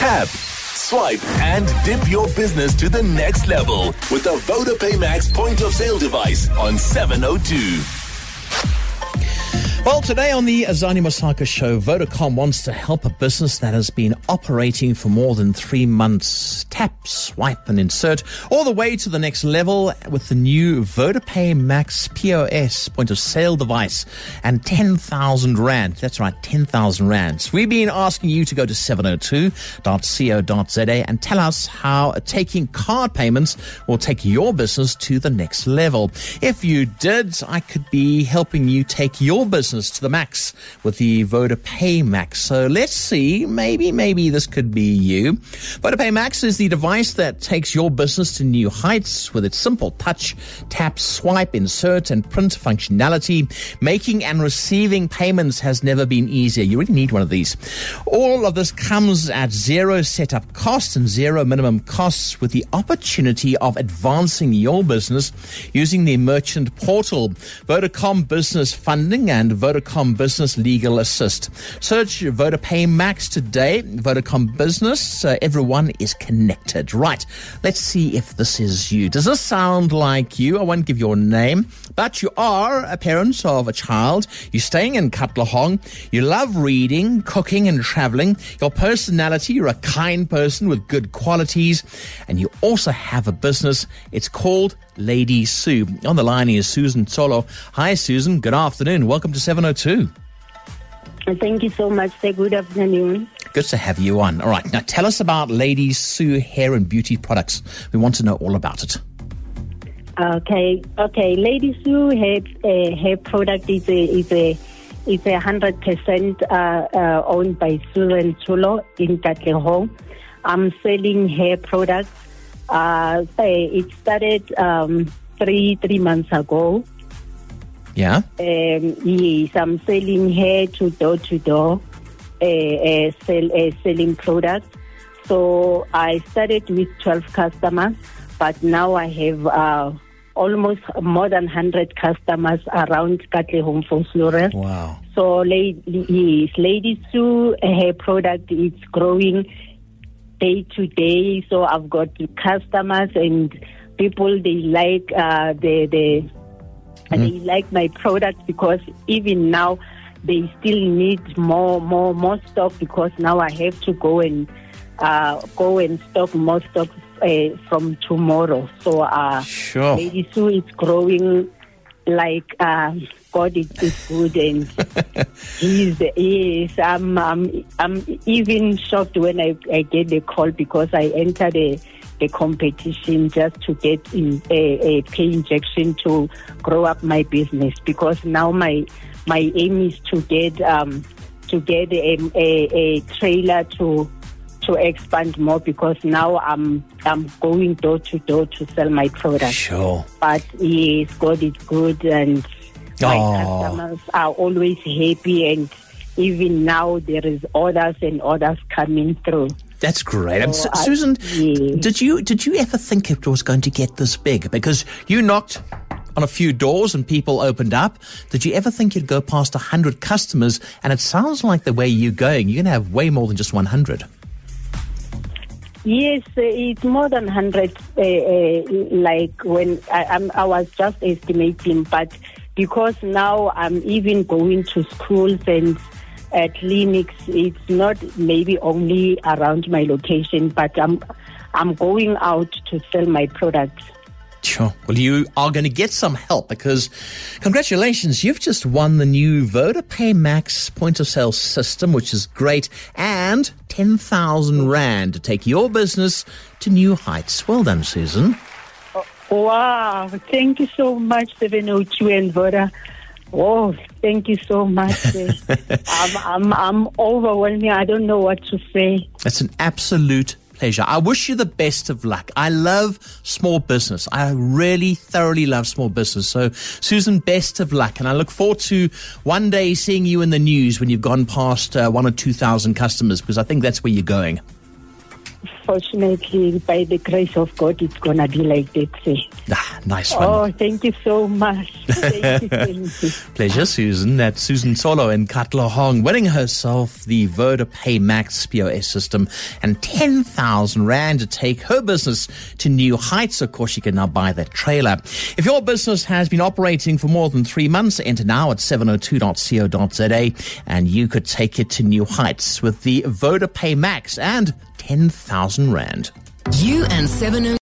Tap, swipe, and dip your business to the next level with the VodaPay Max point of sale device on 702. Well, today on the Azani Mosaka Show, Vodacom wants to help a business that has been operating for more than 3 months. Tap, swipe, and insert all the way to the next level with the new VodaPay Max POS point of sale device and 10,000 Rand. That's right, 10,000 Rands. We've been asking you to go to 702.co.za and tell us how taking card payments will take your business to the next level. If you did, I could be helping you take your business to the max with the VodaPay Max. So let's see, maybe this could be you. VodaPay Max is the device that takes your business to new heights with its simple touch, tap, swipe, insert, and print functionality. Making and receiving payments has never been easier. You really need one of these. All of this comes at zero setup costs and zero minimum costs with the opportunity of advancing your business using the merchant portal, Vodacom Business Funding, and Vodacom Business Legal Assist. Search VodaPay Max today. Vodacom Business, everyone is connected. Right, let's see if this is you. Does this sound like you? I won't give your name, but you are a parent of a child. You're staying in Katlehong. You love reading, cooking, and traveling. Your personality, you're a kind person with good qualities, and you also have a business. It's called Lady Sue. On the line is Susan Tsolo. Hi, Susan. Good afternoon. Welcome to 702. Thank you so much, sir. Good afternoon. Good to have you on. All right. Now, tell us about Lady Sue hair and beauty products. We want to know all about it. Okay. Lady Sue hair product is a 100% owned by Susan Tsolo in Katlehong. I'm selling hair products. It started 3 months ago. Yeah. Yes, I'm selling hair to door, selling products. So I started with 12 customers, but now I have almost more than 100 customers around Katlehong for Flores. Wow. So Lady Sue hair product is growing day to day. So I've got customers and people, they like they like my product because even now they still need more stock because now I have to go and stock more stock from tomorrow. So sure. Lady Sue is growing like God is good, and I'm even shocked when I get the call because I entered the competition just to get a pay injection to grow up my business, because now my aim is to get a trailer to expand more, because now I'm going door to door to sell my product. Sure. But yes, God is good, and my customers are always happy, and even now there is orders coming through. That's great. So Susan, yes. did you ever think it was going to get this big? Because you knocked on a few doors and people opened up. Did you ever think you'd go past 100 customers? And it sounds like the way you're going, you're going to have way more than just 100. Yes, it's more than 100. Like when I was just estimating, but because now I'm even going to schools and clinics, it's not maybe only around my location, but I'm going out to sell my products. Sure. Well, you are going to get some help because, congratulations, you've just won the new VodaPay Max point of sale system, which is great, and 10,000 Rand to take your business to new heights. Well done, Susan. Wow. Thank you so much, 702 and Voda. Oh, thank you so much. I'm overwhelmed. I don't know what to say. It's an absolute pleasure. I wish you the best of luck. I love small business. I really thoroughly love small business. So, Susan, best of luck. And I look forward to one day seeing you in the news when you've gone past 1,000 or 2,000 customers, because I think that's where you're going. Fortunately, by the grace of God, it's going to be like that. Nice one. Oh, thank you so much. Thank you. Pleasure, Susan. That's Susan Solo in Katlehong, winning herself the VodaPay Max POS system and 10,000 Rand to take her business to new heights. Of course, you can now buy that trailer. If your business has been operating for more than 3 months, enter now at 702.co.za and you could take it to new heights with the VodaPay Max and 10,000 Rand. You and 702.